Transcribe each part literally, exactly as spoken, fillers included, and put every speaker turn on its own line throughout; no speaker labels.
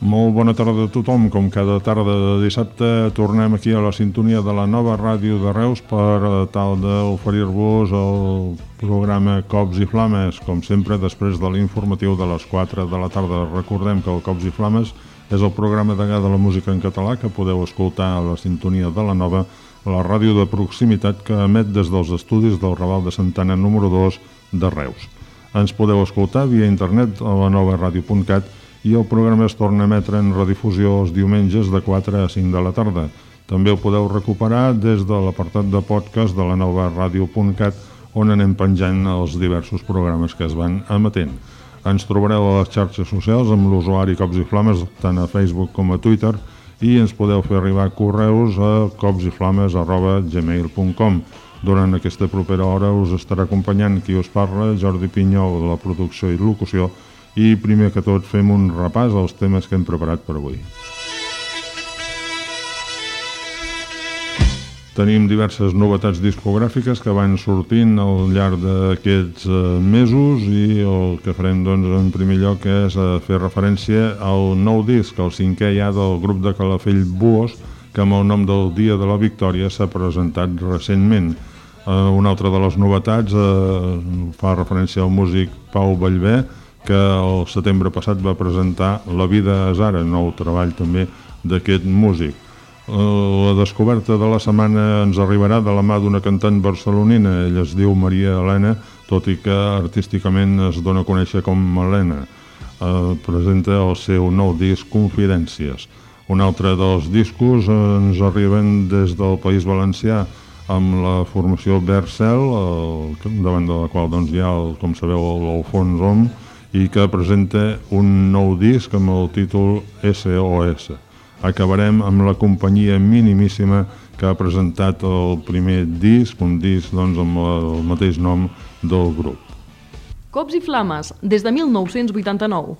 Molt bona tarda a tothom. Com cada tarda de dissabte tornem aquí a la sintonia de la nova ràdio de Reus per tal d'oferir-vos el programa Cops i Flames, com sempre després de l'informatiu de les quatre de la tarda. Recordem que el Cops i Flames és el programa de de la música en català que podeu escoltar a la sintonia de la nova, la ràdio de proximitat que emet des dels estudis del Raval de Santana número dos de Reus. Ens podeu escoltar via internet a la nova ràdio punt cat i el programa es torna a emetre en redifusió els diumenges de quatre a cinc de la tarda. També ho podeu recuperar des de l'apartat de podcast de la nova ràdio punt cat, on anem penjant els diversos programes que es van emetent. Ens trobareu a les xarxes socials amb l'usuari Cops i Flames, tant a Facebook com a Twitter, i ens podeu fer arribar correus a copsiflames arroba gmail punt com. Durant aquesta propera hora us estarà acompanyant qui us parla, Jordi Pinyol, de la producció i locució, i primer que tot fem un repàs als temes que hem preparat per avui. Tenim diverses novetats discogràfiques que van sortint al llarg d'aquests mesos i el que farem doncs, en primer lloc és fer referència al nou disc, el cinquè ja del grup de Calafell Buos, que amb el nom del Dia de la Victòria s'ha presentat recentment. Una altra de les novetats fa referència al músic Pau Ballbé, que el setembre passat va presentar La vida és ara, nou treball també d'aquest músic. La descoberta de la setmana ens arribarà de la mà d'una cantant barcelonina. Ella es diu Maria Helena, tot i que artísticament es dona a conèixer com Helena. Eh, presenta el seu nou disc Confidències. Un altre dels discos ens arriben des del País Valencià amb la formació Bercel, davant de la qual doncs, hi ha, el, com sabeu, l'Alfons Om, i que presenta un nou disc amb el títol S O S. Acabarem amb la companyia Minimíssima, que ha presentat el primer disc, un disc doncs, amb el mateix nom del grup.
Cops i Flames, des de mil nou-cents vuitanta-nou.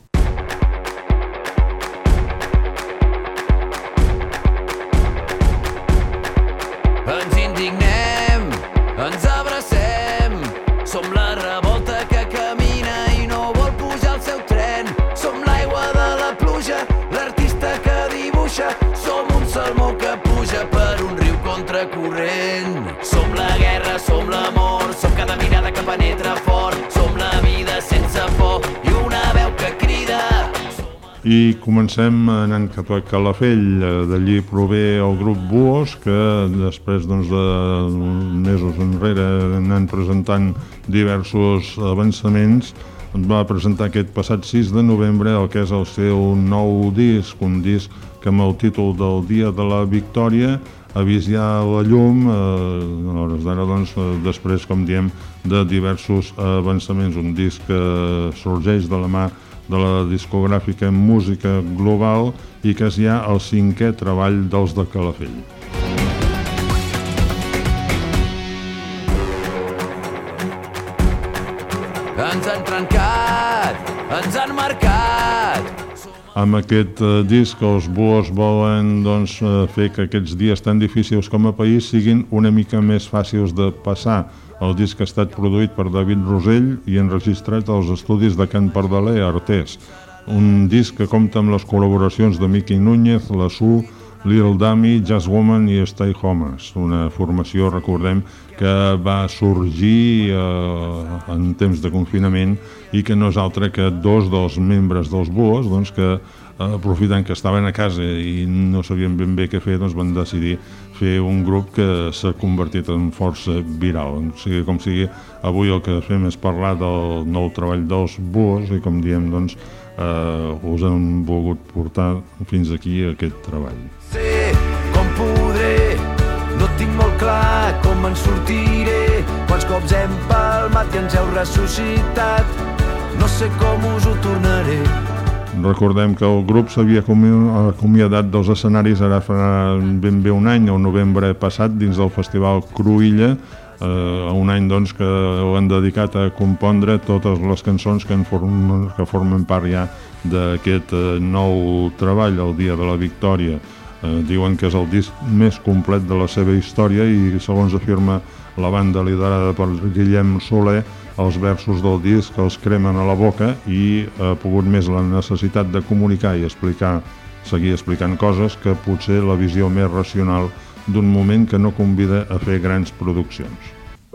Ens indignem, ens abracem, som la revolta que camina i no vol pujar al seu tren. Som l'aigua de la pluja, l'artista que dibuixa, som un salmó que puja per un riu contracorrent. Som la guerra, som l'amor, som cada mirada que penetra fort, som la vida sense por i una veu que crida.
I comencem anant cap a Calafell. D'allí prové el grup Buos, que després doncs, de mesos enrere anant presentant diversos avançaments, va presentar aquest passat sis de novembre el que és el seu nou disc, un disc que amb el títol del Dia de la Victòria ha vist ja la llum, eh, a hores d'ara, doncs, després, com diem, de diversos avançaments. Un disc que sorgeix de la mà de la discogràfica Música Global i que és ja el cinquè treball dels de Calafell.
Ens han trencat, ens han marcat.
Amb aquest eh, disc els Buos volen doncs, fer que aquests dies tan difícils com a país siguin una mica més fàcils de passar. El disc ha estat produït per David Rosell i enregistrat als estudis de Can Pardaler, a Artés. Un disc que compta amb les col·laboracions de Miqui Núñez, La Su, Lil Dami, Jazz Woman i Stay Homes. Una formació, recordem, que va sorgir eh, en temps de confinament i que no és altra que dos dels membres dels Buos, doncs, que eh, aprofitant que estaven a casa i no sabien ben bé què fer, doncs van decidir fer un grup que s'ha convertit en força viral. O sigui, com sigui, avui el que fem és parlar del nou treball dels Buos i, com diem, doncs, eh, us hem volgut portar fins aquí aquest treball.
Sé com podré, no tinc molt clar com en sortiré. Quants cops hem palmat i ens heu ressuscitat, no sé com us ho tornaré.
Recordem que el grup s'havia acomiadat dels escenaris ara fa ben bé un any, el novembre passat, dins del Festival Cruïlla, eh, un any doncs, que l'han dedicat a compondre totes les cançons que, en formen, que formen part ja d'aquest eh, nou treball, el Dia de la Victòria. Eh, diuen que és el disc més complet de la seva història i, segons afirma la banda liderada per Guillem Soler, els versos del disc els cremen a la boca i ha pogut més la necessitat de comunicar i explicar seguir explicant coses que potser la visió més racional d'un moment que no convida a fer grans produccions.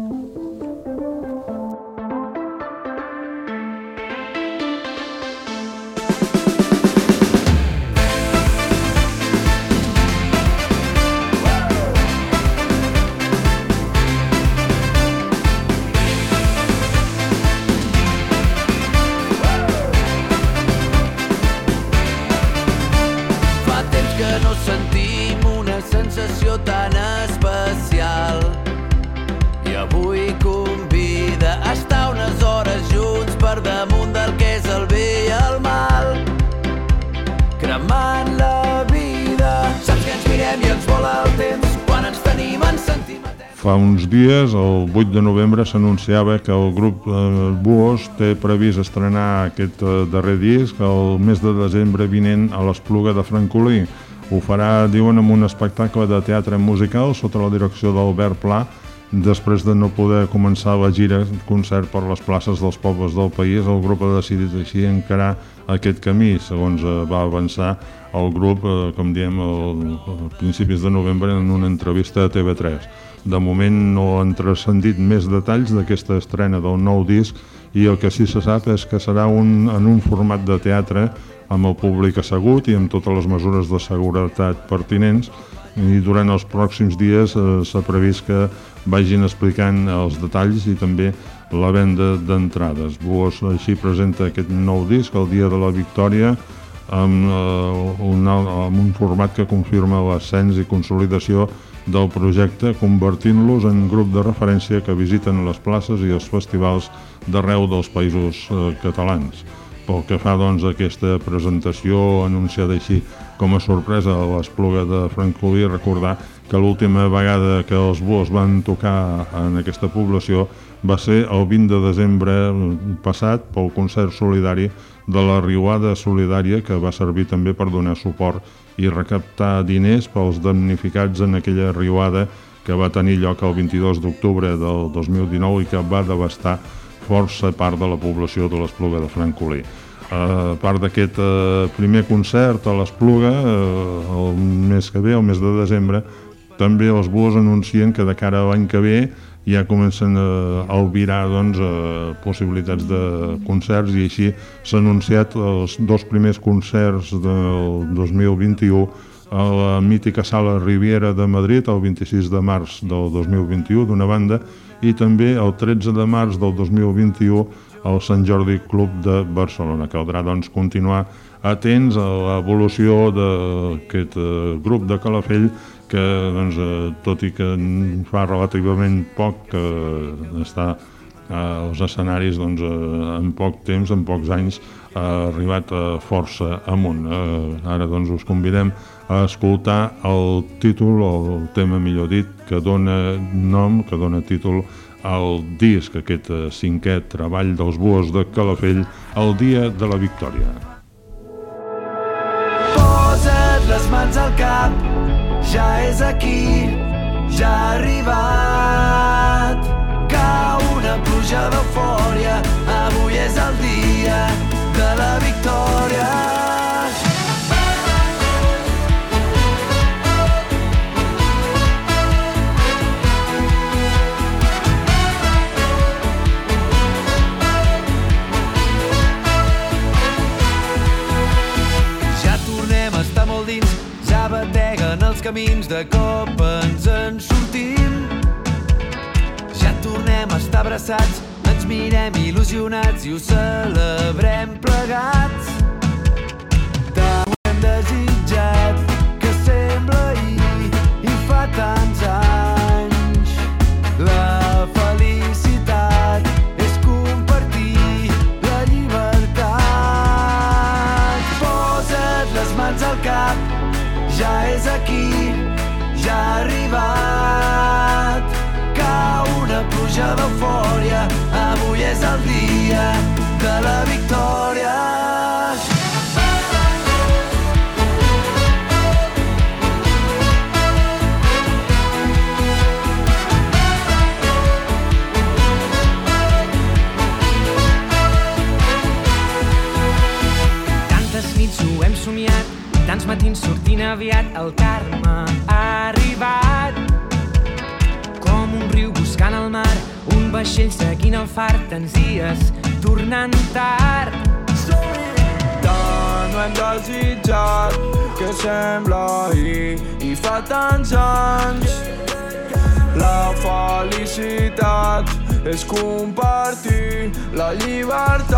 Fa uns dies, el vuit de novembre, s'anunciava que el grup eh, Buos té previst estrenar aquest eh, darrer disc el mes de desembre vinent a l'Espluga de Francolí. Ho farà, diuen, amb un espectacle de teatre musical sota la direcció d'Albert Pla, després de no poder començar la gira concert per les places dels pobles del país. El grup ha decidit així encarar aquest camí, segons eh, va avançar el grup, eh, com diem, a principis de novembre en una entrevista a T V tres. De moment no han transcendit més detalls d'aquesta estrena del nou disc i el que sí se sap és que serà un, en un format de teatre amb el públic assegut i amb totes les mesures de seguretat pertinents, i durant els pròxims dies eh, s'ha previst que vagin explicant els detalls i també la venda d'entrades. Buos així presenta aquest nou disc el dia de la Victòria amb, eh, un, amb un format que confirma l'ascens i consolidació del projecte, convertint-los en grup de referència que visiten les places i els festivals d'arreu dels països eh, catalans. Pel que fa, doncs, a aquesta presentació anunciada així com a sorpresa a l'Espluga de Francolí, recordar que l'última vegada que els Buos van tocar en aquesta població va ser el vint de desembre passat pel concert solidari de la Riuada Solidària, que va servir també per donar suport i recaptar diners pels damnificats en aquella riuada que va tenir lloc el vint-i-dos d'octubre del dos mil dinou i que va devastar força part de la població de l'Espluga de Francolí. A part d'aquest eh, primer concert a l'Espluga, eh, el mes que ve, el mes de desembre, també els Buos anuncien que de cara a l'any que ve ja comencen a albirar, doncs, eh, possibilitats de concerts, i així s'ha anunciat els dos primers concerts del dos mil vint-i-u a la mítica Sala Riviera de Madrid el vint-i-sis de març del dos mil vint-i-u d'una banda, i també el tretze de març del dos mil vint-i-u al Sant Jordi Club de Barcelona. Caldrà, doncs, continuar atents a l'evolució d'aquest eh, grup de Calafell que, doncs, eh, tot i que fa relativament poc que està als escenaris, doncs, eh, en poc temps, en pocs anys, ha arribat eh, força amunt. Eh, ara, doncs, us convidem a escoltar el títol, o el tema, millor dit, que dona nom, que dona títol al disc, aquest eh, cinquè treball dels Buos de Calafell, El dia de la Victòria.
Posa't les mans al cap, ja és aquí, ja ha arribat. Cau una pluja d'eufòria, avui és el dia de la victòria. Ja tornem a estar molt dins, ja bateguen els camins, de cop ens en sortim. Ja tornem a estar abraçats, ens mirem il·lusionats i ho celebrem plegats. Tant ho hem desitjat que sembla ahir i fa tants anys. La felicitat és compartir la llibertat. Posa't les mans al cap, ja és aquí, ja ha arribat. Cau una pluja d'eufòria, avui és el dia de la victòria.
Tantes nits ho hem somiat, tants matins aviat el Carme ha arribat. Com un riu buscant el mar, un vaixell seguint el far, tants dies tornant tard.
Tant ho hem desitjat que sembla ahir i fa tants anys. La felicitat és compartir la llibertat.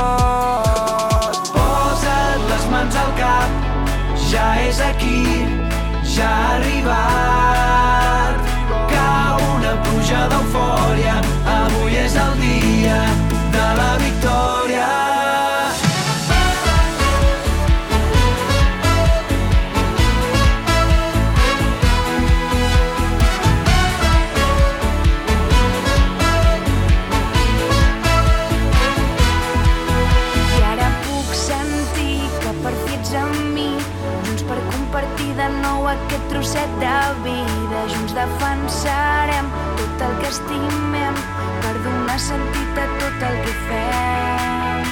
Posa't les mans al cap, ja és aquí, ja ha arribat. Cau una pluja d'eufòria, avui és el dia de la victòria.
Aquest trosset de vida, junts defensarem tot el que estimem per donar sentit a tot el que fem.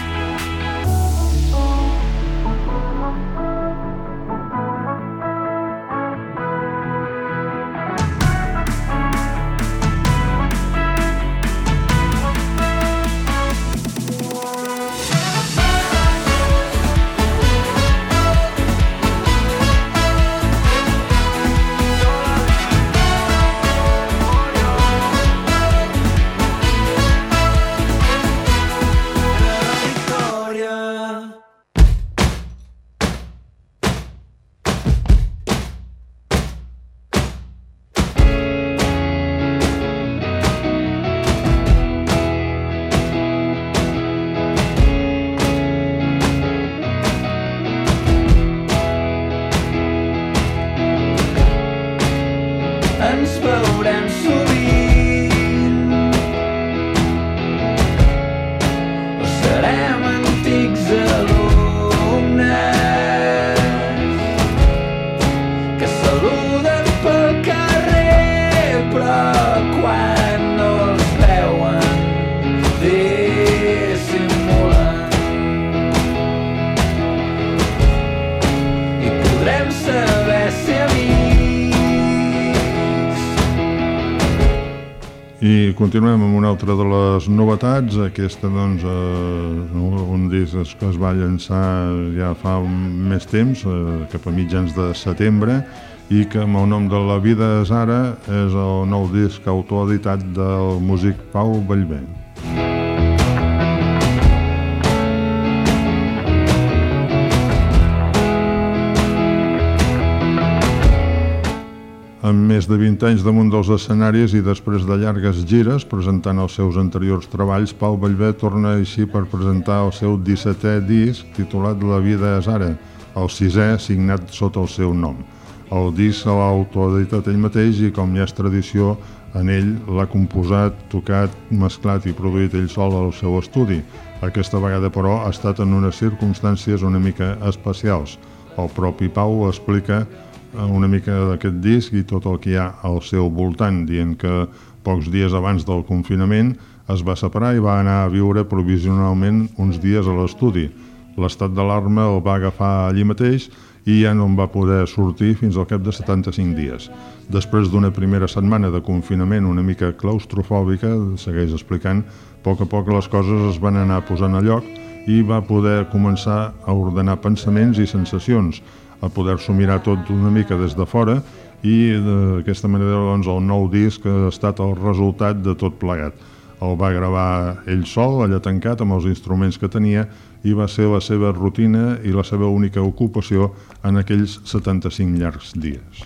I continuem amb una altra de les novetats. Aquesta, doncs, eh, un disc que es va llançar ja fa més temps, eh, cap a mitjans de setembre, i que amb el nom de La vida és ara és el nou disc autoeditat del músic Pau Bellver. Amb més de vint anys damunt dels escenaris i després de llargues gires presentant els seus anteriors treballs, Pau Bellver torna així per presentar el seu dissetè disc titulat La vida és ara, el sisè signat sota el seu nom. El disc l'ha autoeditat ell mateix i, com ja és tradició, en ell l'ha composat, tocat, mesclat i produït ell sol al seu estudi. Aquesta vegada, però, ha estat en unes circumstàncies una mica especials. El propi Pau explica una mica d'aquest disc i tot el que hi ha al seu voltant, dient que pocs dies abans del confinament es va separar i va anar a viure provisionalment uns dies a l'estudi. L'estat d'alarma el va agafar allí mateix i ja no en va poder sortir fins al cap de setanta-cinc dies. Després d'una primera setmana de confinament una mica claustrofòbica, segueix explicant, a poc a poc les coses es van anar posant a lloc i va poder començar a ordenar pensaments i sensacions, a poder-s'ho mirar tot una mica des de fora i d'aquesta manera, doncs, el nou disc ha estat el resultat de tot plegat. El va gravar ell sol, allà tancat, amb els instruments que tenia, i va ser la seva rutina i la seva única ocupació en aquells setanta-cinc llargs dies.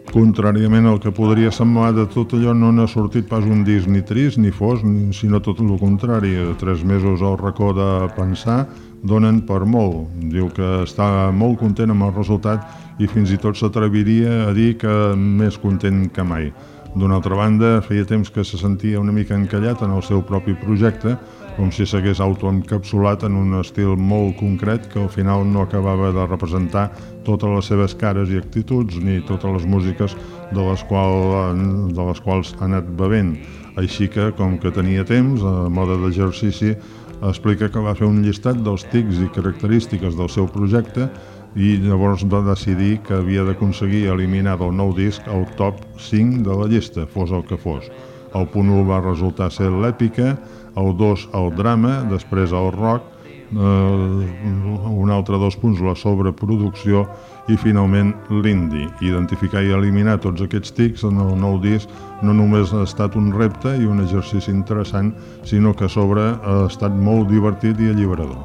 Contràriament al que podria semblar, de tot allò no n'ha sortit pas un disc ni trist ni fos, sinó tot el contrari. Tres mesos al racó de pensar donen per molt. Diu que està molt content amb el resultat i fins i tot s'atreviria a dir que més content que mai. D'una altra banda, feia temps que se sentia una mica encallat en el seu propi projecte, com si s'hagués autoencapsulat en un estil molt concret que al final no acabava de representar totes les seves cares i actituds ni totes les músiques de les, qual, de les quals ha anat bevent. Així que, com que tenia temps, a mode d'exercici, explica que va fer un llistat dels tics i característiques del seu projecte i llavors va decidir que havia d'aconseguir eliminar del nou disc el top cinc de la llista, fos el que fos. El punt u va resultar ser l'èpica, el dos el drama, després el rock, eh, un altre dos punts la sobreproducció i finalment l'indie. Identificar i eliminar tots aquests tics en el nou disc no només ha estat un repte i un exercici interessant, sinó que a sobre ha estat molt divertit i alliberador.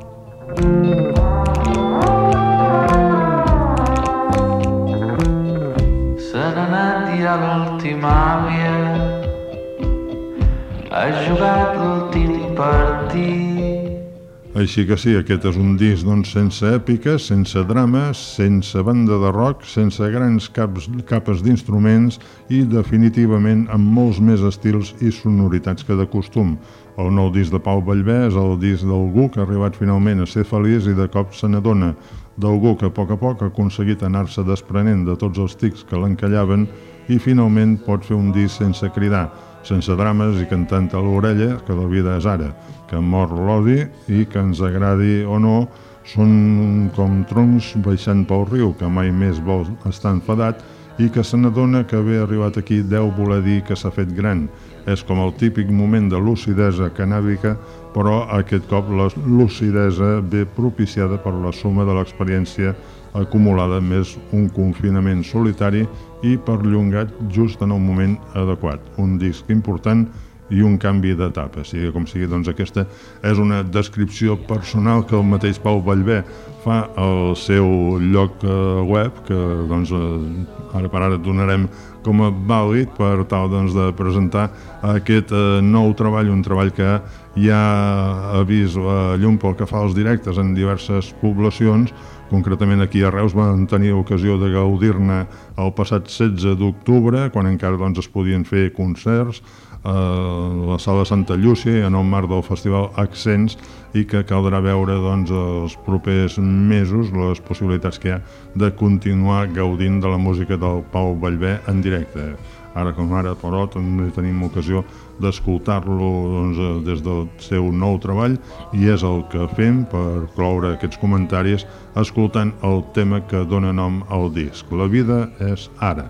Se n'ha anat ja l'última àvia, ha jugat l'últim partit.
Així que sí, aquest és un disc doncs, sense èpiques, sense drames, sense banda de rock, sense grans caps, capes d'instruments i definitivament amb molts més estils i sonoritats que de costum. El nou disc de Pau Vallvé és el disc d'algú que ha arribat finalment a ser feliç i de cop se n'adona, d'algú que a poc a poc ha aconseguit anar-se desprenent de tots els tics que l'encallaven i finalment pot fer un disc sense cridar, sense drames i cantant a l'orella que la vida és ara, que mor l'odi i que ens agradi o no són com troncs baixant pel riu, que mai més vol estar enfadat i que se n'adona que haver arribat aquí deu voler dir que s'ha fet gran. És com el típic moment de lucidesa canàbica, però aquest cop la lucidesa ve propiciada per la suma de l'experiència acumulada més un confinament solitari i perllongat just en el moment adequat. Un disc important i un canvi d'etapa. Sigui com sigui, doncs aquesta és una descripció personal que el mateix Pau Vallvé fa al seu lloc web, que doncs, ara per ara donarem com a vàlid per tal doncs, de presentar aquest nou treball, un treball que ja ha vist la llum pel que fa als directes en diverses poblacions. Concretament aquí a Reus van tenir ocasió de gaudir-ne el passat setze d'octubre, quan encara doncs, es podien fer concerts a la sala Santa Llúcia en el marc del festival Accents i que caldrà veure doncs, els propers mesos les possibilitats que hi ha de continuar gaudint de la música del Pau Vallvé en directe. Ara com ara, però, també tenim ocasió d'escoltar-lo doncs, des del seu nou treball i és el que fem per cloure aquests comentaris escoltant el tema que dona nom al disc. La vida és ara.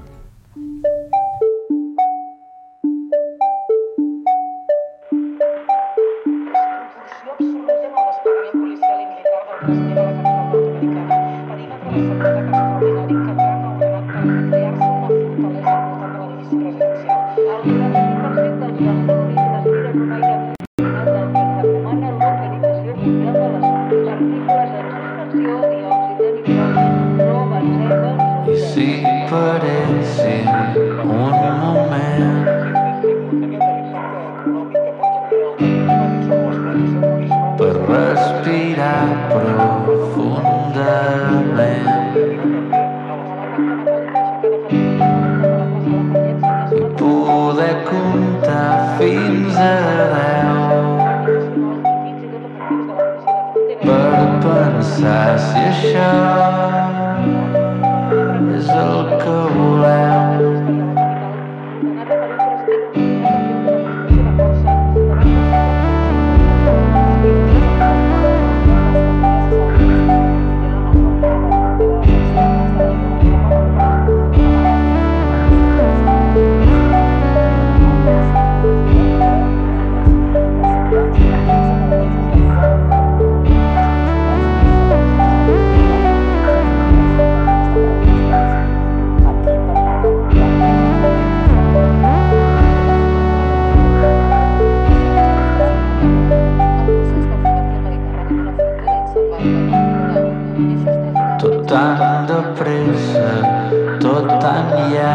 Tot tan de pressa, tot tan àvia.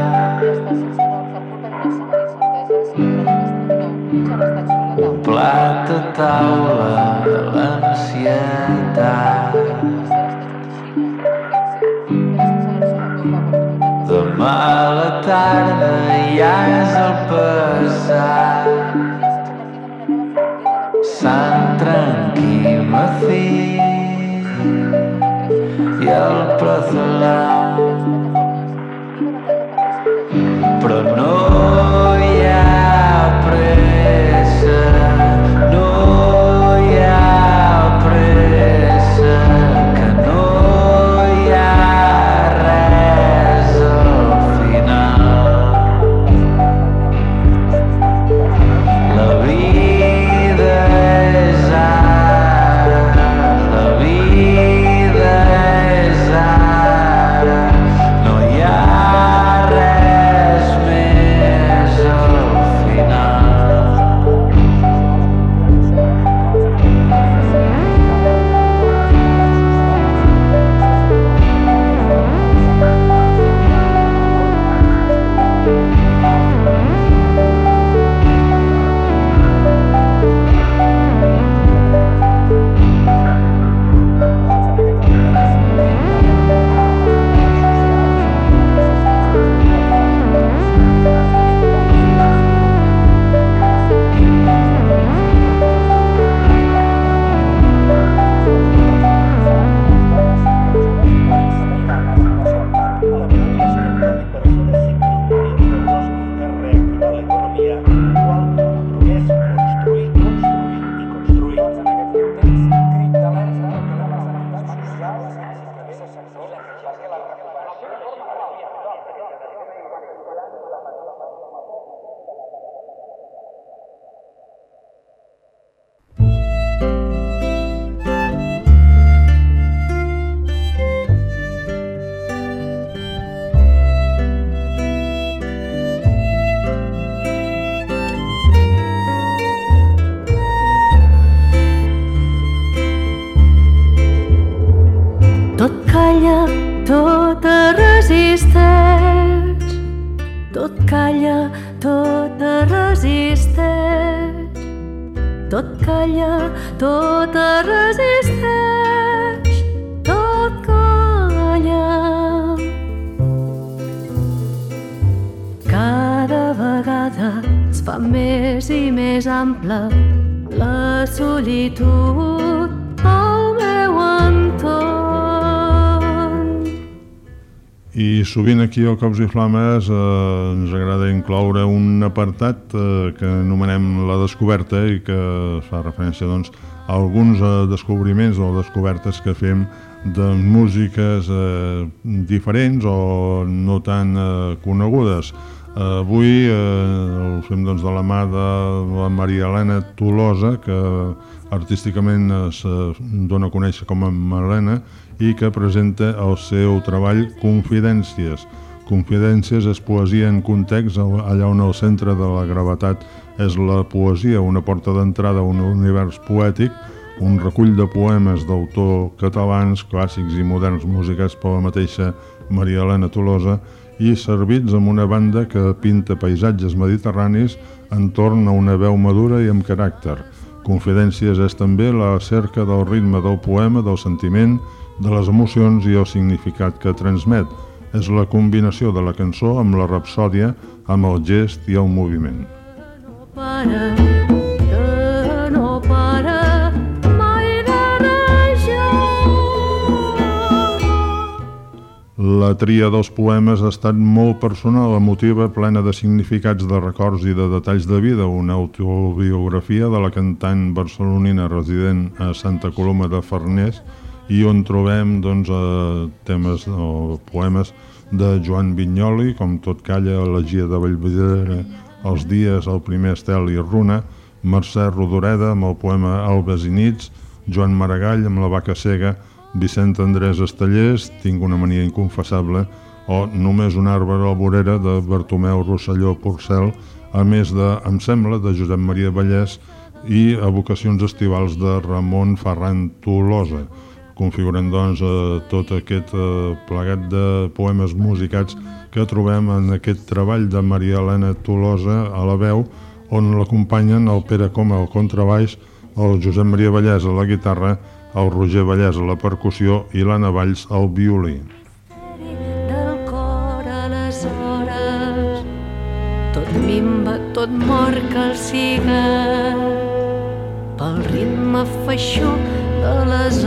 Un plat a taula, l'ansietat. Demà a la tarda ja és el passat. Sant Tranquil Macín i el Prozolam, però no hi ha pressa, no hi ha pressa, que no hi ha res al final. La vida és ara, la vida és ara, no hi ha res més al final.
Tot calla, tot es resisteix. Tot calla, tot es resisteix. Tot calla, tot es resisteix. Tot calla. Cada vegada es fa més i més ampla la solitud al meu entorn.
I sovint aquí al Cops i Flames eh, ens agrada incloure un apartat eh, que anomenem la descoberta i que fa referència doncs, a alguns eh, descobriments o descobertes que fem de músiques eh, diferents o no tan eh, conegudes. Eh, avui eh, ho fem doncs, de la mà de la Maria Elena Tolosa, que artísticament es dona a conèixer com a Malena i que presenta el seu treball Confidències. Confidències és poesia en context, allà on el centre de la gravetat és la poesia, una porta d'entrada a un univers poètic, un recull de poemes d'autors catalans, clàssics i moderns musicats per la mateixa Maria Elena Tolosa i servits amb una banda que pinta paisatges mediterranis entorn a una veu madura i amb caràcter. Confidències és també la cerca del ritme del poema, del sentiment, de les emocions i el significat que transmet. És la combinació de la cançó amb la rapsòdia, amb el gest i el moviment.
No para, que no para mai de rajar.
La tria dels poemes ha estat molt personal, emotiva, plena de significats, de records i de detalls de vida, una autobiografia de la cantant barcelonina resident a Santa Coloma de Farners i on trobem doncs, eh, temes o poemes de Joan Vinyoli, com Tot calla, Elegia de Vallvidrera, Els dies, El primer estel i Runa, Mercè Rodoreda amb el poema Albes i nits, Joan Maragall amb La vaca cega, Vicent Andrés Estellers, Tinc una mania inconfessable, o Només un arbre a la vorera de Bartomeu Rosselló Porcel, a més de Em sembla, de Josep Maria Vallès, i Evocacions estivals de Ramon Ferran Tolosa. configuren doncs, eh, tot aquest eh, plegat de poemes musicats que trobem en aquest treball de Maria Elena Tolosa a la veu, on l'acompanyen el Pere Coma al contrabaix, el Josep Maria Vallès a la guitarra, el Roger Vallès a la percussió i l'Anna Valls al violí.
Del cor a les hores, tot mimba, tot mor que el siga, pel ritme feixuc de les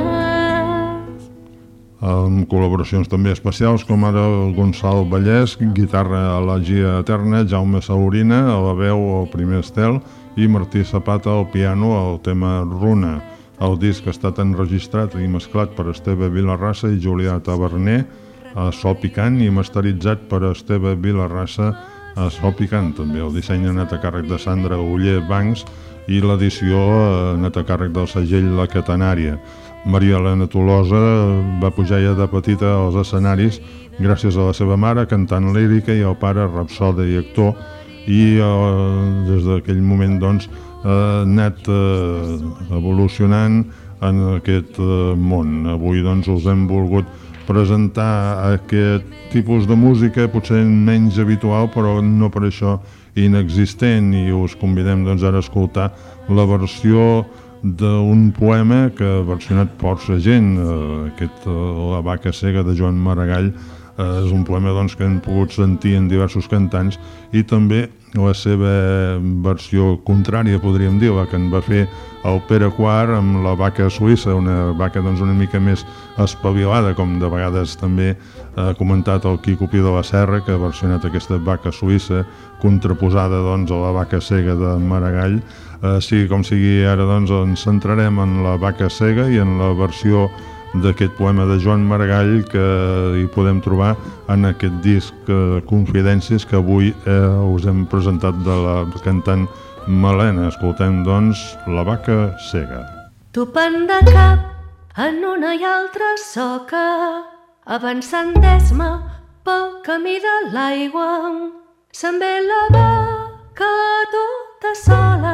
hores.
Amb col·laboracions també especials, com ara el Gonçal Vallès, guitarra a la Gia Eterna, Jaume Saurina a la veu al primer estel i Martí Zapata al piano al tema Runa. El disc ha estat enregistrat i mesclat per Esteve Vilarrassa i Julià Taverner a so picant i masteritzat per Esteve Vilarrassa a so picant. També el disseny ha anat a càrrec de Sandra Uller Bancs i l'edició ha anat a càrrec del segell La Catenària. Maria Elena Tolosa va pujar ja de petita als escenaris gràcies a la seva mare, cantant lírica, i el pare, rapsode i actor, i eh, des d'aquell moment doncs, ha anat eh, evolucionant en aquest eh, món. Avui doncs, us hem volgut presentar aquest tipus de música, potser menys habitual, però no per això inexistent, i us convidem doncs, ara a escoltar la versió d'un poema que ha versionat força gent, eh, aquest eh, La vaca cega de Joan Maragall. Eh, és un poema doncs, que hem pogut sentir en diversos cantants, i també la seva versió contrària, podríem dir, la que en va fer el Pere Quart amb La vaca suïssa, una vaca doncs, una mica més espavilada, com de vegades també ha comentat el Quico Pi de la Serra, que ha versionat aquesta vaca suïssa contraposada doncs, a La vaca cega de Maragall. Eh, sigui com sigui, ara doncs, ens centrarem en La vaca cega i en la versió d'aquest poema de Joan Maragall que hi podem trobar en aquest disc eh, Confidències que avui eh, us hem presentat de la cantant Malena. Escoltem doncs La vaca cega.
Topant de cap en una i altra soca, avançant d'esma pel camí de l'aigua, se'n ve la vaca tota sola,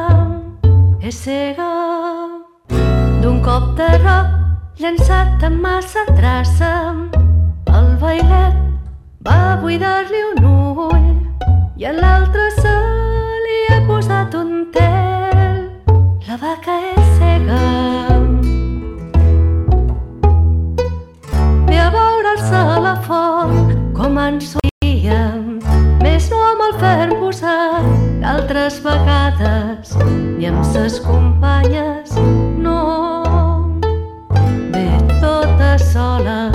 és cega. D'un cop de roc llançat amb massa traça, el bailet va buidar-li un ull i en l'altre se li ha posat un tel. La vaca és cega. Ve a veure-se a la font com en solíem, més no amb el ferm posat d'altres vegades, ni amb ses companyes, no. Sola.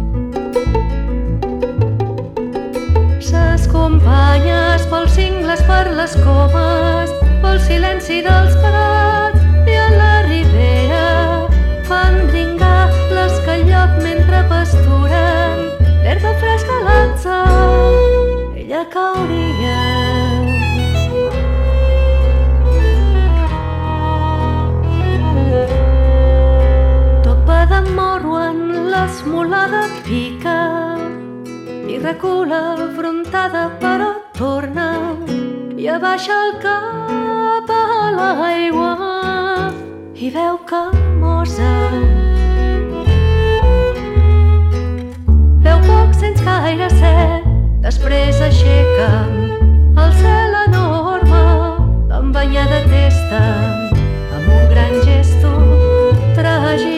Ses companyes pels cingles, per les comes, pel silenci dels prats i a la ribera fan dringar l'escallot mentre pasturen l'herba fresca a l'atza, ella cauria. De morro en l'esmolada pica i recula afrontada, però torna i abaixa el cap a l'aigua i veu que mosa. Veu poc sense gaire set, després aixeca el cel enorme, l'embanyar de testa amb un gran gesto tràgic.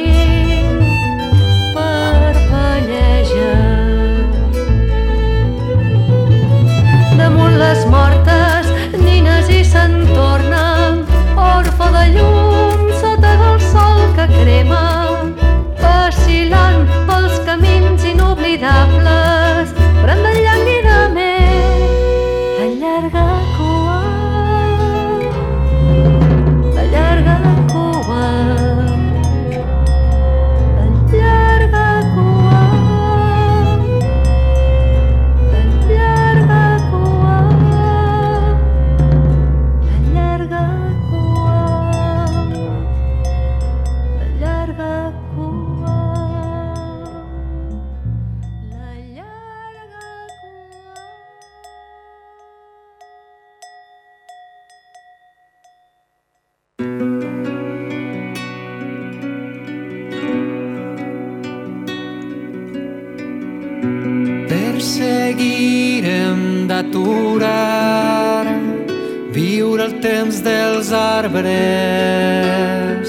Damunt les mortes, nines i s'entorna, orfe de llum sota del sol que crema.
aconseguirem d'aturar viure el temps dels arbres.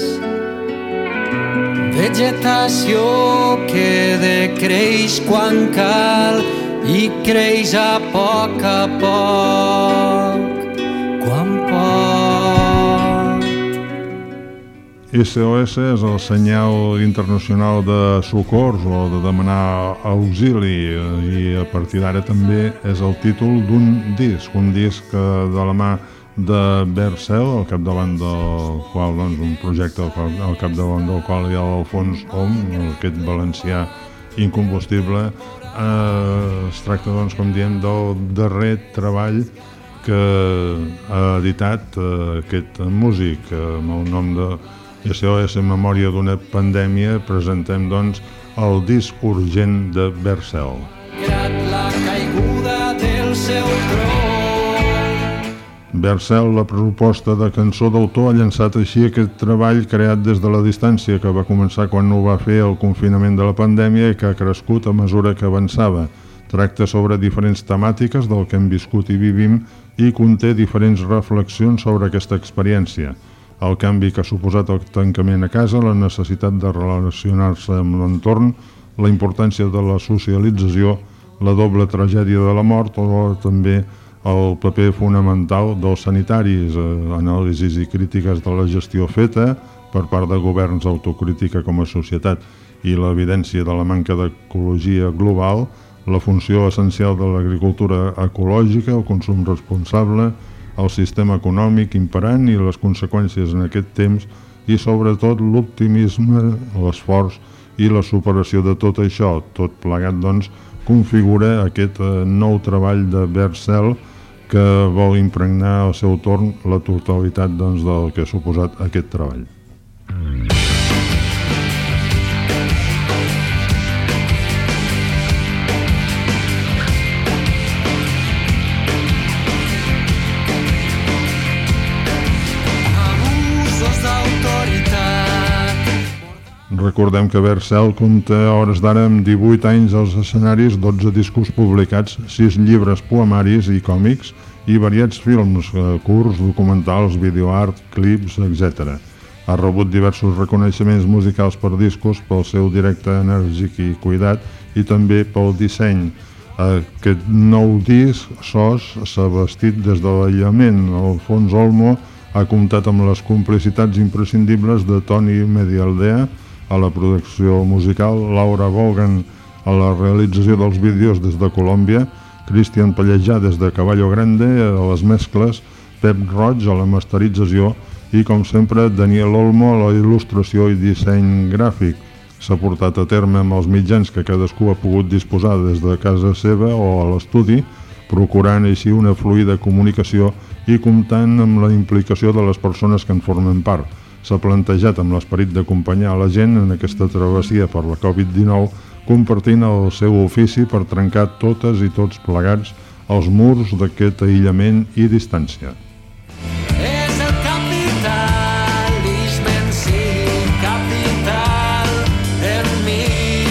Vegetació que decreix quan cal i creix a poc a poc, quan pot.
S O S és el senyal internacional de socors o de demanar auxili, i a partir d'ara també és el títol d'un disc, un disc de la mà de Vercel, al capdavant del qual, doncs, un projecte al capdavant del qual hi ha l'Alfons Om, aquest valencià incombustible. Eh, es tracta, doncs, com diem, del darrer treball que ha editat eh, aquest músic, eh, amb el nom de S O S en memòria d'una pandèmia. Presentem, doncs, el disc urgent de Vercel.
La caiguda del seu tron.
Vercel, la proposta de cançó d'autor, ha llançat així aquest treball creat des de la distància, que va començar quan ho va fer el confinament de la pandèmia i que ha crescut a mesura que avançava. Tracta sobre diferents temàtiques del que hem viscut i vivim i conté diferents reflexions sobre aquesta experiència. El canvi que ha suposat el tancament a casa, la necessitat de relacionar-se amb l'entorn, la importància de la socialització, la doble tragèdia de la mort o també el paper fonamental dels sanitaris, eh, anàlisis i crítiques de la gestió feta per part de governs, autocrítica com a societat i l'evidència de la manca d'ecologia global, la funció essencial de l'agricultura ecològica, el consum responsable, el sistema econòmic imperant i les conseqüències en aquest temps i sobretot l'optimisme, l'esforç i la superació de tot això. Tot plegat, doncs, configura aquest eh, nou treball de Vercel que vol impregnar al seu torn la totalitat, doncs, del que ha suposat aquest treball. Recordem que Vercel compta a hores d'ara amb divuit anys als escenaris, dotze discos publicats, sis llibres poemaris i còmics i variats films, curts, documentals, videoart, clips, etcètera. Ha rebut diversos reconeixements musicals per discos, pel seu directe enèrgic i cuidat i també pel disseny. Aquest nou disc, Sos, s'ha vestit des de l'aïllament. Alfons Olmo ha comptat amb les complicitats imprescindibles de Toni Medialdea a la producció musical, Laura Vaughan a la realització dels vídeos des de Colòmbia, Cristian Pallejà des de Caballo Grande a les mescles, Pep Roig a la masterització i, com sempre, Daniel Olmo a la il·lustració i disseny gràfic. S'ha portat a terme amb els mitjans que cadascú ha pogut disposar des de casa seva o a l'estudi, procurant així una fluida comunicació i comptant amb la implicació de les persones que en formen part. S'ha plantejat amb l'esperit d'acompanyar la gent en aquesta travessia per la Covid dinou, compartint el seu ofici per trencar totes i tots plegats els murs d'aquest aïllament i distància.
És el capitalisme en si, capital en mi.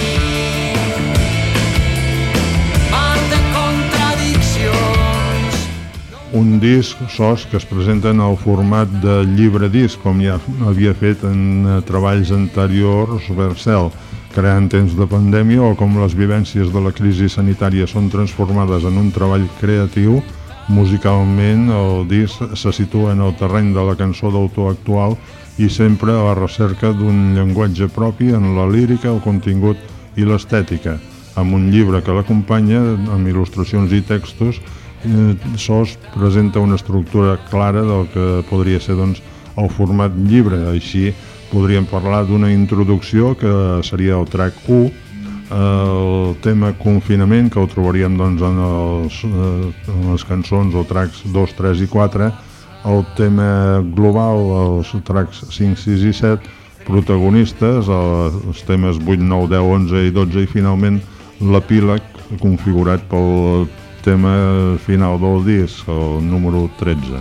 Mar de contradiccions.
Un disc, Sos, que es presenta en el format de llibre-disc, com ja havia fet en treballs anteriors Vercel, creant temps de pandèmia o com les vivències de la crisi sanitària són transformades en un treball creatiu. Musicalment, el disc se situa en el terreny de la cançó d'autor actual i sempre a la recerca d'un llenguatge propi en la lírica, el contingut i l'estètica. Amb un llibre que l'acompanya, amb il·lustracions i textos, Sos presenta una estructura clara del que podria ser, doncs, el format llibre. Així podríem parlar d'una introducció que seria el track u, el tema confinament, que ho trobaríem, doncs, en, els, en les cançons o tracks dos, tres i quatre, el tema global, els tracks cinc, sis i set, protagonistes, els temes vuit, nou, deu, onze i dotze i finalment l'epíleg configurat pel tema final del disc, el número tretze.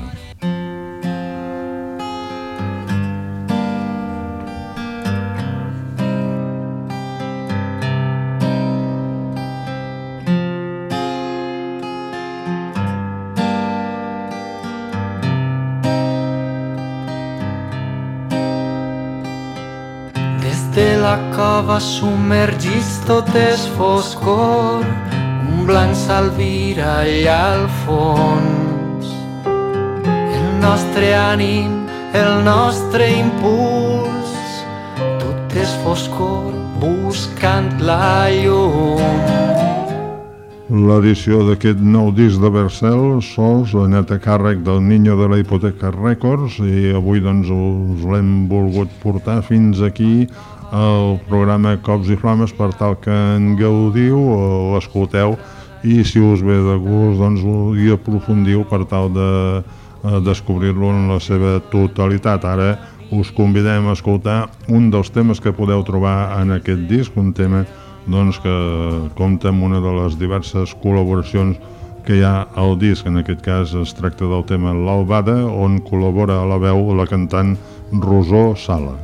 la cova submergits tot és foscor, un blanc s'alvira allà al fons. El nostre ànim, el nostre impuls, tot és foscor buscant la llum.
L'edició d'aquest nou disc de Vercel sols anat a càrrec del Niño de la Hipoteca Records i avui doncs us l'hem volgut portar fins aquí al programa Cops i Flames per tal que en gaudiu o l'escolteu i si us ve de gust doncs hi aprofundiu per tal de descobrir-lo en la seva totalitat. Ara us convidem a escoltar un dels temes que podeu trobar en aquest disc, un tema doncs, que compta amb una de les diverses col·laboracions que hi ha al disc. En aquest cas es tracta del tema L'Albada, on col·labora a la veu la cantant Rosó Sala.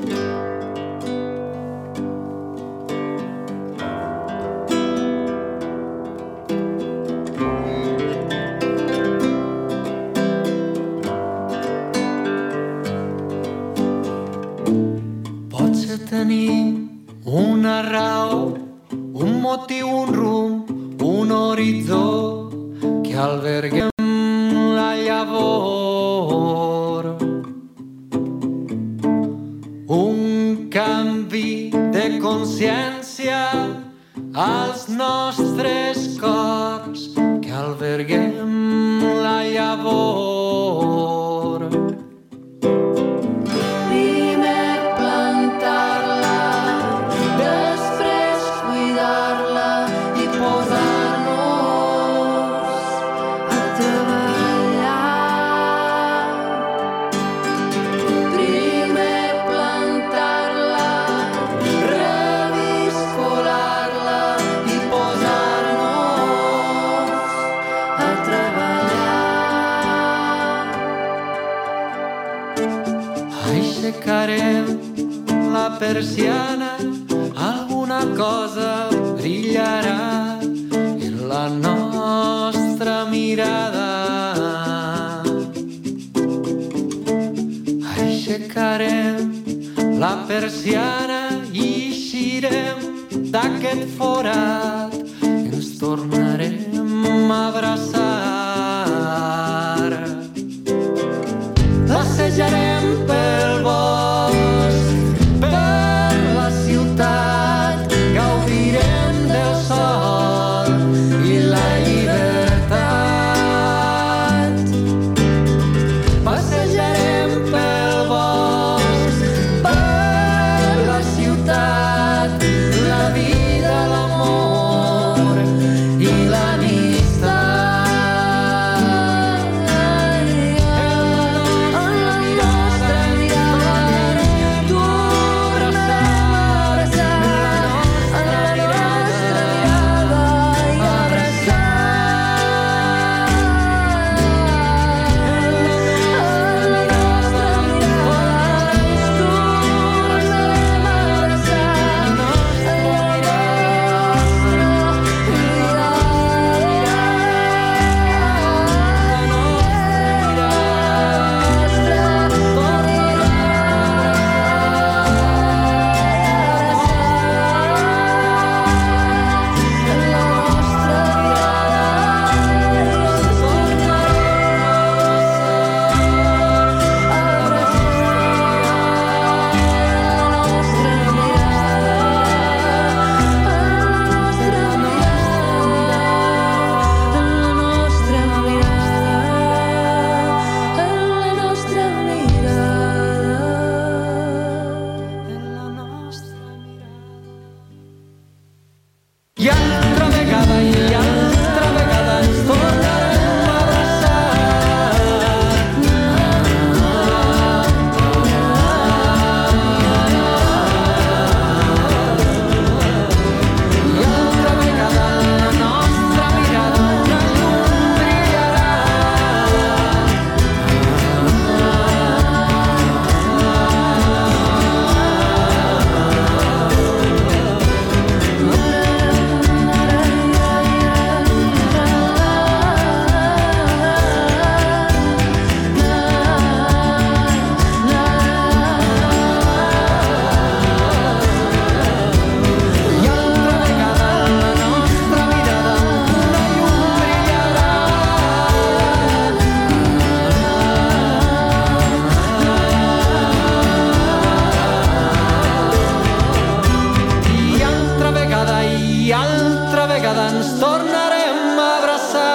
Potser tenim una raó, un motiu, un rumb, un horitzó que alberguem la llavor. Un canvi de consciència als nostres cors que alberguem la llavor. Aixecarem la persiana, alguna cosa brillarà en la nostra mirada. Aixecarem la persiana i eixirem d'aquest forat, ens tornarem a abraçar. Passejarem pel bosc, per la ciutat, gaudirem del sol i la llibertat. Passejarem pel bosc, per la ciutat, la vida, l'amor i
ens tornarem a abraçar.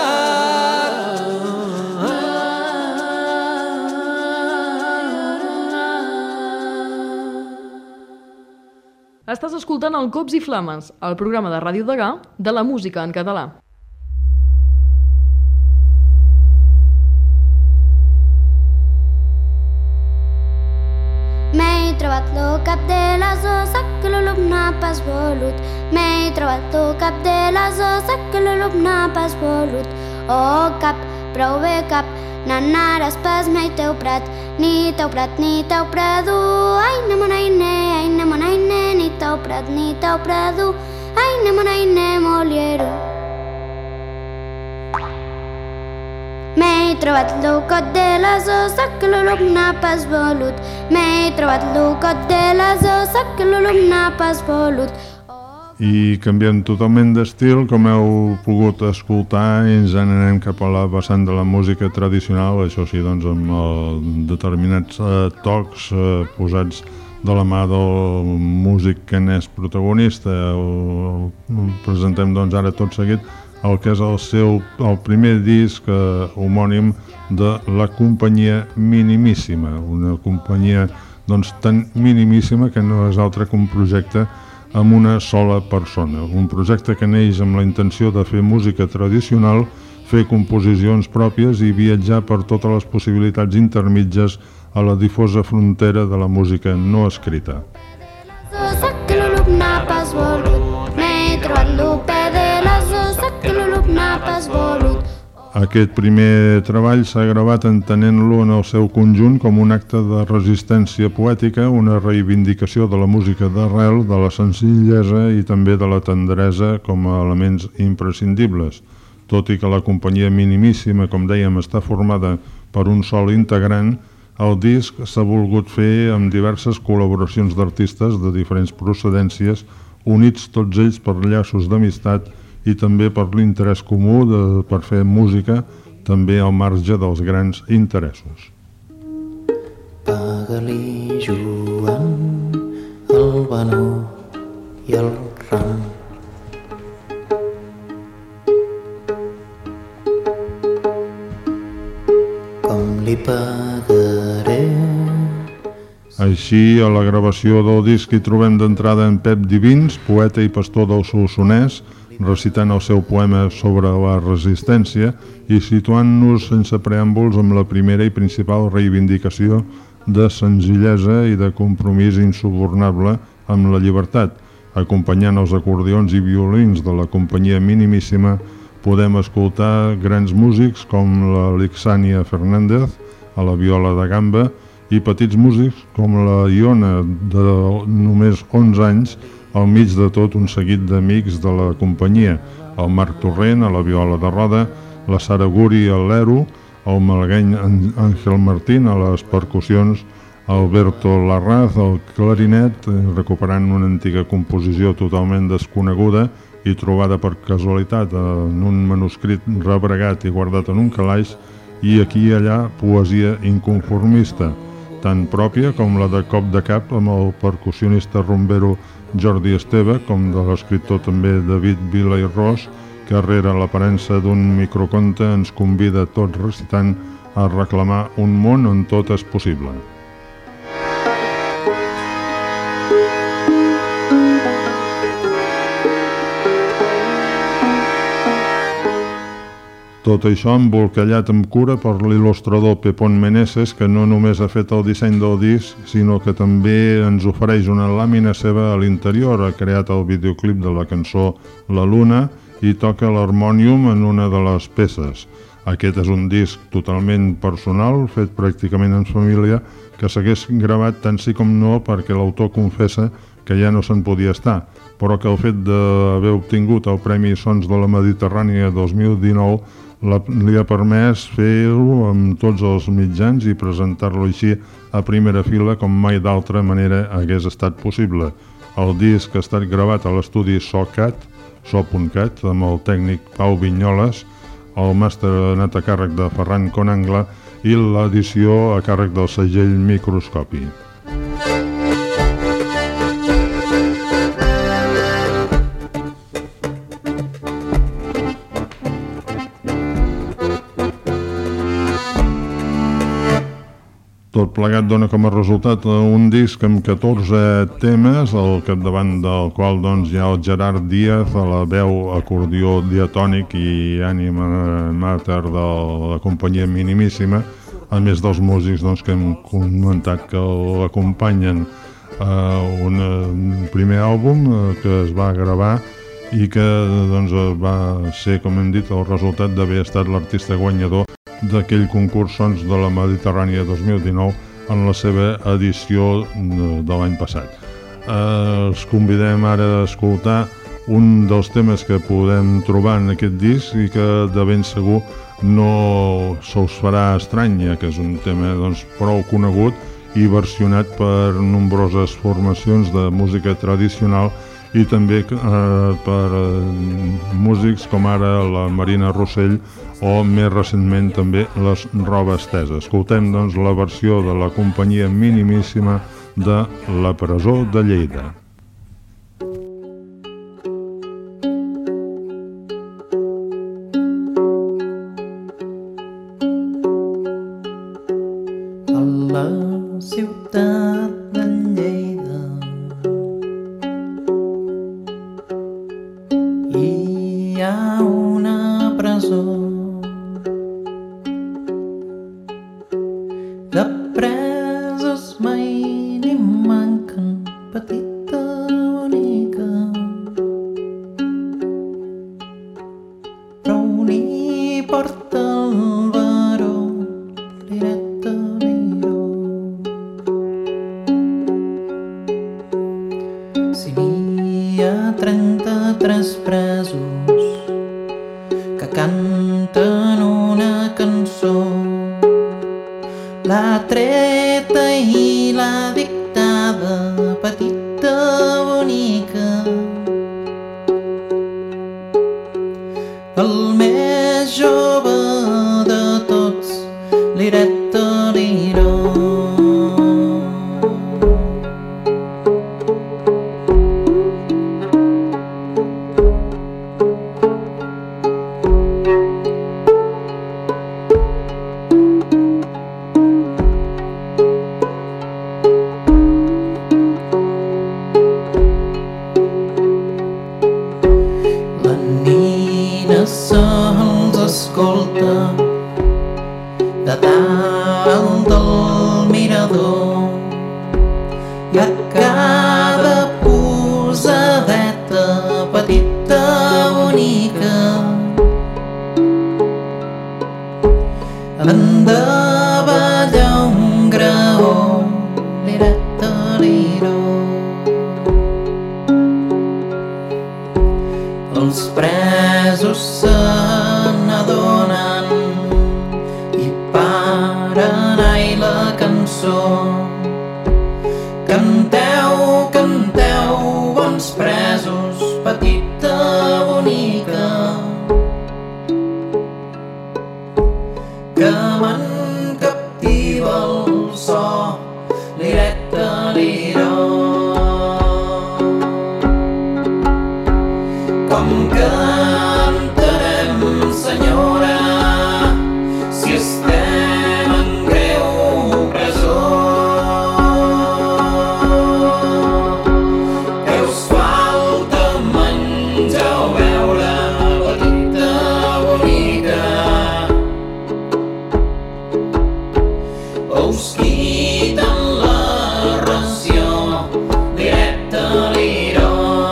Estàs escoltant el Cops i Flames, el programa de Ràdio Degà de la música en català.
M'he trobat lo cap de les osa que l'alumne pas volut. M'he trobat lo cap de les osa que l'alumne pas volut. Oh cap, prou bé cap, n'anares pas mai teu prat, ni teu prat ni teu pradu. Ai, namonaine, ai, namonaine, ni teu prat ni teu pradu. Ai, namonaine, moliero. M'he trobat l'ocot de les osa que l'alumne pas volut. M'he trobat l'ocot de les osa que l'alumne pas volut.
I canviem totalment d'estil, com heu pogut escoltar, i ens anem cap a la vessant de la música tradicional, això sí, doncs amb eh, determinats eh, tocs eh, posats de la mà del músic que n'és protagonista. O, o, presentem doncs ara tot seguit el que és el seu el primer disc eh, homònim de la companyia Minimíssima, una companyia doncs tan minimíssima que no és altre que un projecte amb una sola persona, un projecte que neix amb la intenció de fer música tradicional, fer composicions pròpies i viatjar per totes les possibilitats intermitges a la difosa frontera de la música no escrita. Aquest primer treball s'ha gravat entenent-lo en el seu conjunt com un acte de resistència poètica, una reivindicació de la música d'arrel, de la senzillesa i també de la tendresa com a elements imprescindibles. Tot i que la companyia Minimíssima, com dèiem, està formada per un sol integrant, el disc s'ha volgut fer amb diverses col·laboracions d'artistes de diferents procedències, units tots ells per llaços d'amistat i també per l'interès comú de, per fer música, també al marge dels grans interessos.
Paga-li, Joan, el Benó i el Ram. Com li pagaré?
Així, a la gravació del disc hi trobem d'entrada en Pep Divins, poeta i pastor del Solsonès, recitant el seu poema sobre la resistència i situant-nos sense preàmbuls amb la primera i principal reivindicació de senzillesa i de compromís insubornable amb la llibertat. Acompanyant els acordions i violins de la companyia Minimíssima, podem escoltar grans músics com la Lixània Fernández a la viola de gamba i petits músics com la Iona, de només onze anys, al mig de tot un seguit d'amics de la companyia, el Marc Torrent a la viola de roda, la Sara Guri al lero, el malgueny Àngel Martín a les percussions, Alberto Larraz al clarinet, recuperant una antiga composició totalment desconeguda i trobada per casualitat en un manuscrit rebregat i guardat en un calaix, i aquí i allà poesia inconformista, tan pròpia com la de Cop de Cap amb el percussionista rumbero Jordi Esteve, com de l'escriptor també David Vila i Ros, que rere l'aparença d'un microconte ens convida tots recitant a reclamar un món on tot és possible. Tot això embolcallat amb cura per l'il·lustrador Pepón Meneses, que no només ha fet el disseny del disc, sinó que també ens ofereix una làmina seva a l'interior. Ha creat el videoclip de la cançó La Luna i toca l'harmònium en una de les peces. Aquest és un disc totalment personal, fet pràcticament en família, que s'hagués gravat tant sí com no perquè l'autor confessa que ja no se'n podia estar, però que el fet d'haver obtingut el Premi Sons de la Mediterrània dos mil dinou la, li ha permès fer-lo amb tots els mitjans i presentar-lo així a primera fila com mai d'altra manera hagués estat possible. El disc ha estat gravat a l'estudi SoCat, so.cat, amb el tècnic Pau Vinyoles, el màster ha anat a càrrec de Ferran Conangla i l'edició a càrrec del segell Microscopi. tot plegat dona com a resultat un disc amb catorze temes, al capdavant del qual doncs, hi ha el Gerard Díaz, a la veu, acordió diatònic i ànima mater de la companyia Minimíssima, a més dels músics doncs, que hem comentat que l'acompanyen a un primer àlbum que es va gravar i que doncs, va ser, com hem dit, el resultat d'haver estat l'artista guanyador d'aquell concurs Sons de la Mediterrània dos mil dinou en la seva edició de l'any passat. Eh, els convidem ara a escoltar un dels temes que podem trobar en aquest disc i que de ben segur no se us farà estrany, ja que és un tema doncs, prou conegut i versionat per nombroses formacions de música tradicional i també eh, per eh, músics com ara la Marina Rossell o més recentment també les Robes Teses. Escoltem doncs la versió de la companyia Minimíssima de La presó de Lleida.
A la ciutat de Lleida hi ha una presó de presos, mai n'hi manquen, petita, bonica, però n'hi porta el baró, lireta, liró. Si n'hi ha trenta-tres presos que canten una cançó, la treta i la dictada, petita, bonica, el més jove de tots, lireta, liró. Se'ls escolta de dalt del mirador i a cada posadeta, petita, bonica, han de ballar un graó, lireta, liró. Els presos se n'adonen i paren, ai, la cançó. Canteu, canteu, bons presos, petita, bonica, que me'n captiva el so, lireta, liró. Com cantarem, senyora, si estem en greu presó? Que us falta menjar o beure, petita, bonica, o us quiten la ració, lireta, liró.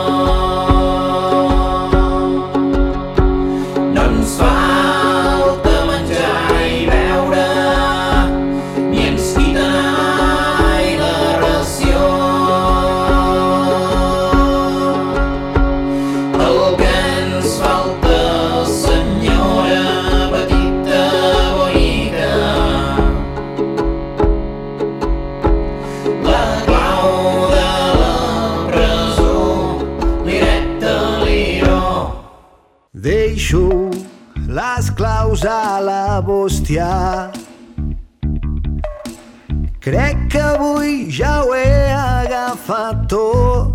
Deixo les claus a la bústia. Crec que avui ja ho he agafat tot.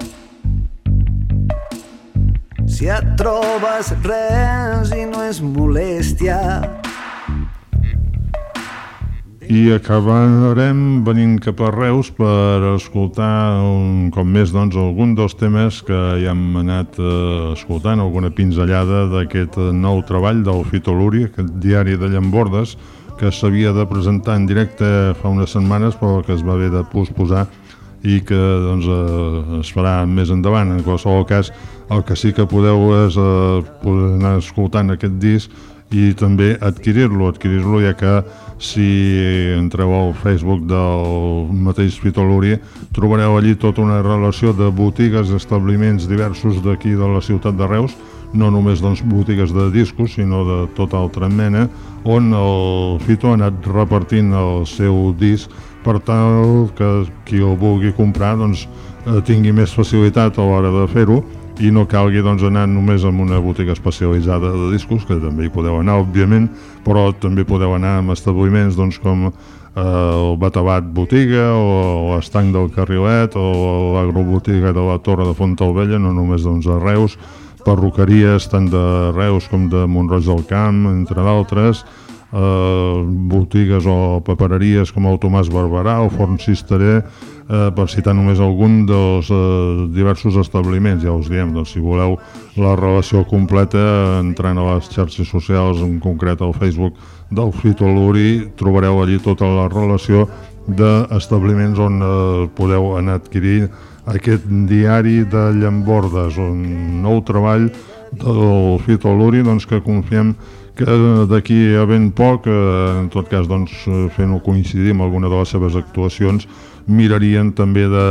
Si et trobes res i no és molèstia,
I acabarem venint cap a Reus per escoltar un cop més doncs, algun dels temes que ja hem anat eh, escoltant, alguna pinzellada d'aquest nou treball del Fito Luri, aquest diari de Llambordes, que s'havia de presentar en directe fa unes setmanes però que es va haver de posposar i que doncs, eh, es farà més endavant. En qualsevol cas, el que sí que podeu és eh, poder anar escoltant aquest disc i també adquirir-lo, adquirir-lo ja que si entreu al Facebook del mateix Fito Luri trobareu allí tota una relació de botigues, establiments diversos d'aquí de la ciutat de Reus, no només doncs, botigues de discos, sinó de tota altra mena, on el Fito ha anat repartint el seu disc per tal que qui el vulgui comprar doncs, tingui més facilitat a l'hora de fer-ho i no calgui doncs, anar només en una botiga especialitzada de discos, que també hi podeu anar, òbviament, però també podeu anar en establiments doncs, com eh, el Batabat Botiga o l'Estanc del Carrilet o l'Agrobotiga de la Torre de Fontalvella, no només doncs, a Reus, perruqueries tant de Reus com de Mont-roig del Camp, entre d'altres, eh, botigues o papereries com el Tomàs Barberà o Forn Cisterer, eh, per citar només algun dels eh, diversos establiments. Ja us diem, doncs, si voleu la relació completa, entrant a les xarxes socials, en concret al Facebook del Fito Luri, trobareu allí tota la relació d'establiments on eh, podeu anar a adquirir aquest diari de Llambordes, un nou treball del Fito Luri, doncs, que confiem que d'aquí a ben poc, eh, en tot cas doncs, fent-ho coincidir amb alguna de les seves actuacions, mirarien també de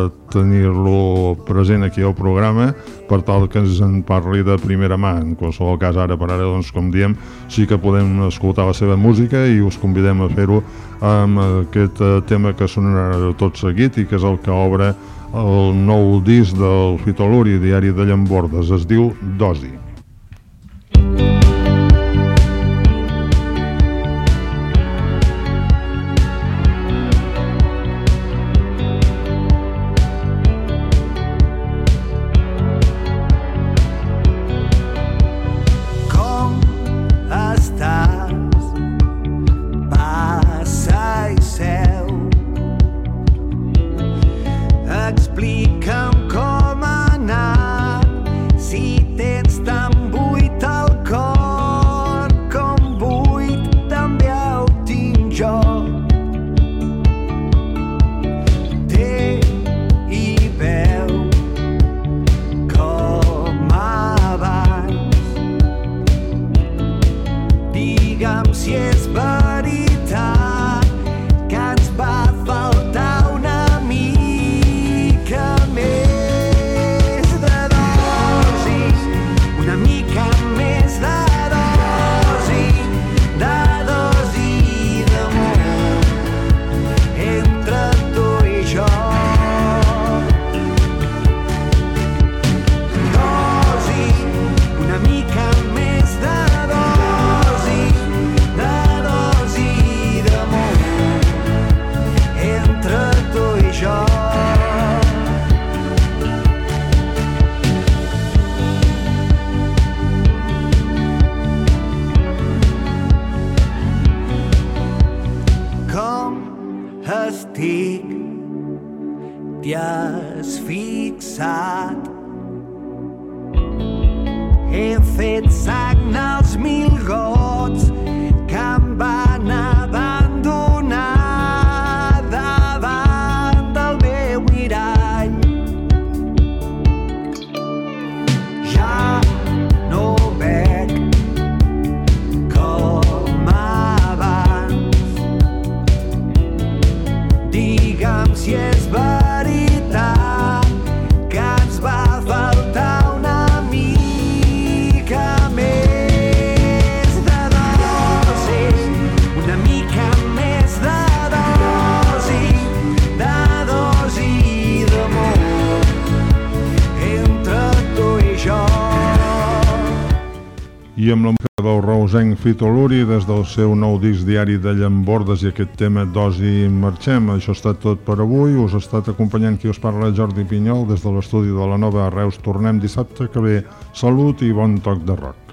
tenir-lo present aquí al programa per tal que ens en parli de primera mà. En qualsevol cas, ara per ara, doncs, com diem, sí que podem escoltar la seva música i us convidem a fer-ho amb aquest tema que sonarà tot seguit i que és el que obre el nou disc del Fito Luri, diari de Llambordes. Es diu Dosi.
Explica'm com ha anat, si tens tan buit el cor com buit també el tinc jo. Té i veu com abans. Digue'm si és veritat que ens va faltar estic, t'hi has fixat. He fet sagnar els mil gots que em van abandonar davant del meu mirall. Ja no veig com abans. Digue'm si és veritat que ens va faltar una mica més de dosi, una mica més de dosi, de dosi d'amor entre tu i jo.
I amb la música del reusenc Fito Luri des del seu nou disc diari de Llambordes i aquest tema Dosi marxem. Això ha estat tot per avui. Us ha estat acompanyant qui us parla, Jordi Pinyol, des de l'estudi de la Nova a Reus. Tornem dissabte que ve. Salut i bon toc de rock.